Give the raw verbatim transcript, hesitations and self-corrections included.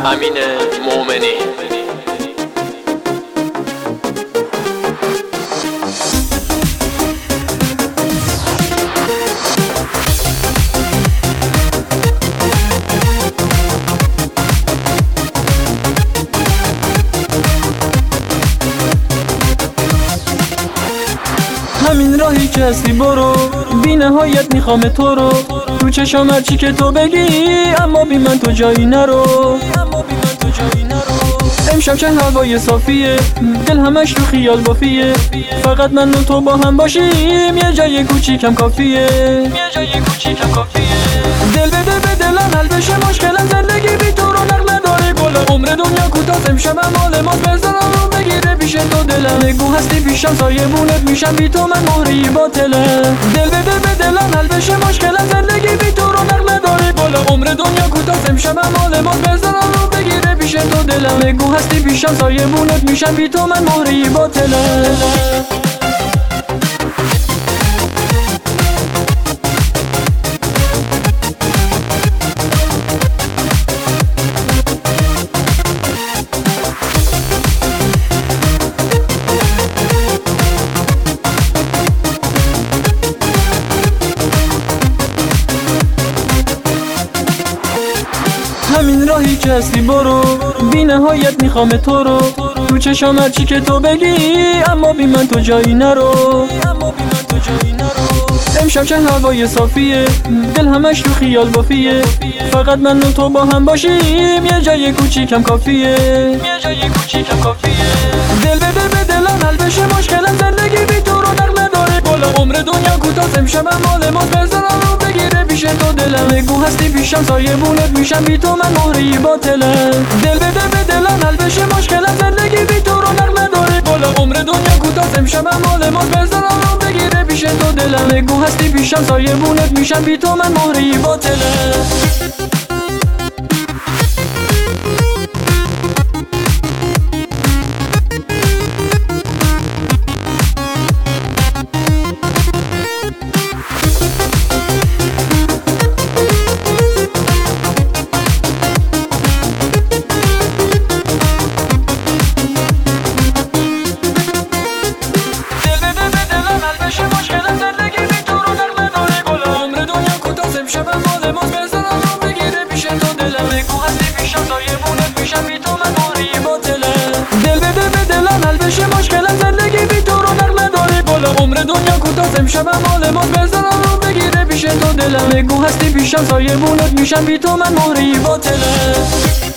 امین مومنی. همین راهی که هستی برو، بی نهایت میخوام تو رو. تو چشام هرچی که تو بگی، اما بی من تو جایی نرو. امشب چه هوای صافیه، دل همش تو خیال بافیه. فقط من و تو با هم باشیم، یه جای کوچیکم کافیه. دل بده به دلم حل بشه مشکلم، زندگی بی تو رو نقل نداره گلم. عمر دنیا کوتاه، امشب مال ماست، بذار رو بگیره پیش تو دلم. بگو هستی پیشم، سایبونت میشم، بی تو من مهری باطله. دل بده به دلم حل بشه مشکلم، زندگی بی تو رو نقل نداره گلم. عمر دنیا کوتاه، امشب مال ماست، بذار رو بگیره پیش تو دلم. بگو هستی پیشم، سایبونت میشم، بی تو من مهری باطله. همین راهی که هستی برو، بی نهایت میخوام تو رو. تو چشام هرچی که تو بگی، اما بی من تو جایی نرو. امشب چه هوای صافیه، دل همش تو خیال بافیه. فقط من و تو با هم باشیم، یه جای کوچیکم کافیه. دل بده به دلم حل بشه مشکلم، زندگی بی تو رو نقل نداره گلم. عمر دنیا کوتاه، امشب مال ماست، بذار رو بگیره پیش تو دلم. بگو هستی پیشم، سایبونت میشم، بی تو من مهری باطله. دل بده به دلم حل بشه مشکلم، زندگی بی تو رو نقل نداره گلم. عمر دنیا کوتاه، امشب مال ماست، بذار رو بگیره پیش تو دلم. بگو هستی پیشم، سایبونت میشم، بی تو من مهری باطله. امشب مال ماست، بذار رو بگیره پیش تو دلم. بگو هستی پیشم، سایبونت میشم، بی تو من مهری باطله. دل بده به دلم حل بشه مشکلم، زندگی بی تو رو نقل نداره گلم. عمر دنیا کوتاه، امشب مال ماست، بذار رو بگیره پیش تو دلم. بگو هستی پیشم، سایبونت میشم، بی تو من مهری باطله.